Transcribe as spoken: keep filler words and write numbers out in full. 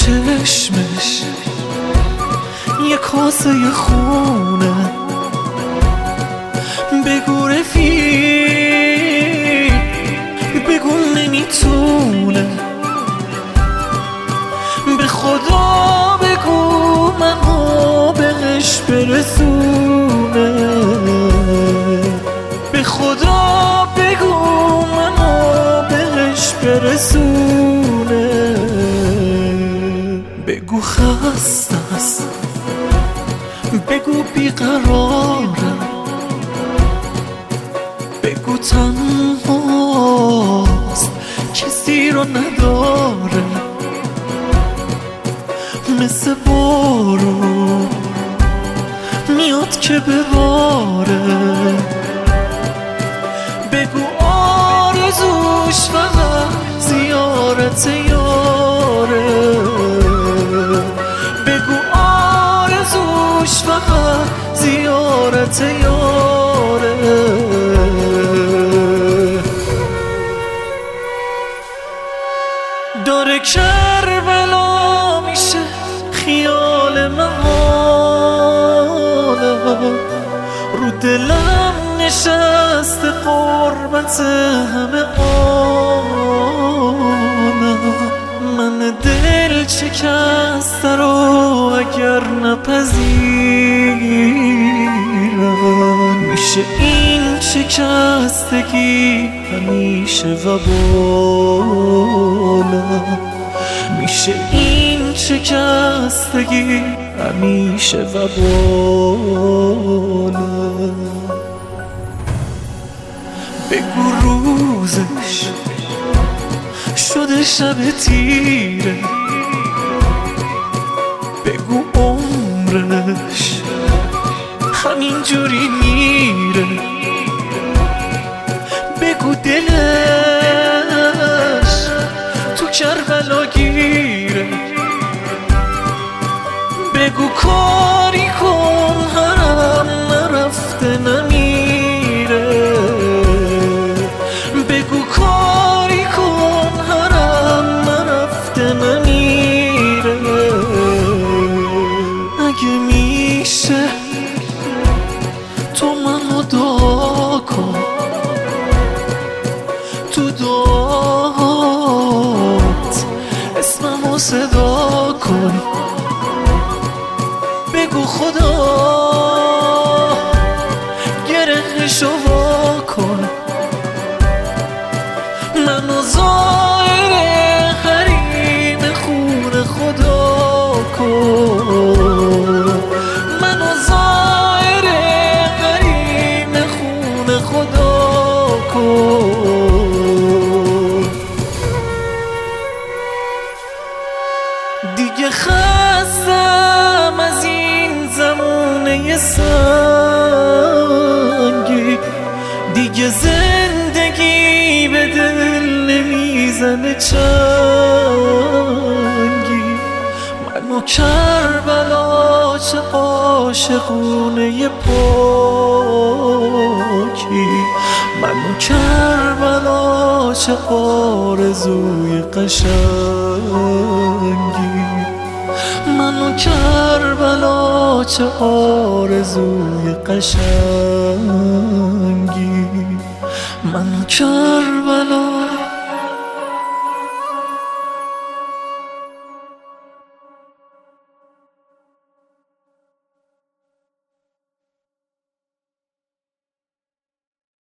چشمش یه کاسه خونه، بگو رفیق بگو نمیتونه، به خدا بگو منو بهش برسونه، به خدا بگو منو بهش برسونه، بگو خسته است بگو بیقرارم، بگو تنهاست کسی رو نداره، مثل بارون میاد که بباره، بگو آرزوش فقط زیارت یاره، بگو آرزوش فقط زیارت یاره. داره کربلا میشه خیال محاله، رو دلم نشسته قربت همه آنم، من دل شکسته رو اگر نپذیرم، میشه این شکستگی همیشه وبالم، میشه این شکستگی همیشه وبالم. بگو روزش شده شب تیره، بگو عمرش همینجوری میره، بگو دلش تو کربلا گیره، بگو کاری کن حرم نرفته نمیره، بگو کاری کن حرم نرفته نمیره، اگه میشه تو منو دعا کن، تو دعات اسممو صدا کن، بگو خدا گرهشو وا کن، منو زائر حریم خون خدا کن، منو زائر حریم خون خدا کن. دیگه خستم از این زمونه سنگی، دیگه زندگی به دل نمیزنه چنگی، منو کربلا چه عاشقونه پاکی، منو کربلا چه آرزوی قشنگی، منو کربلا چه آرزوی قشنگی، منو کربلا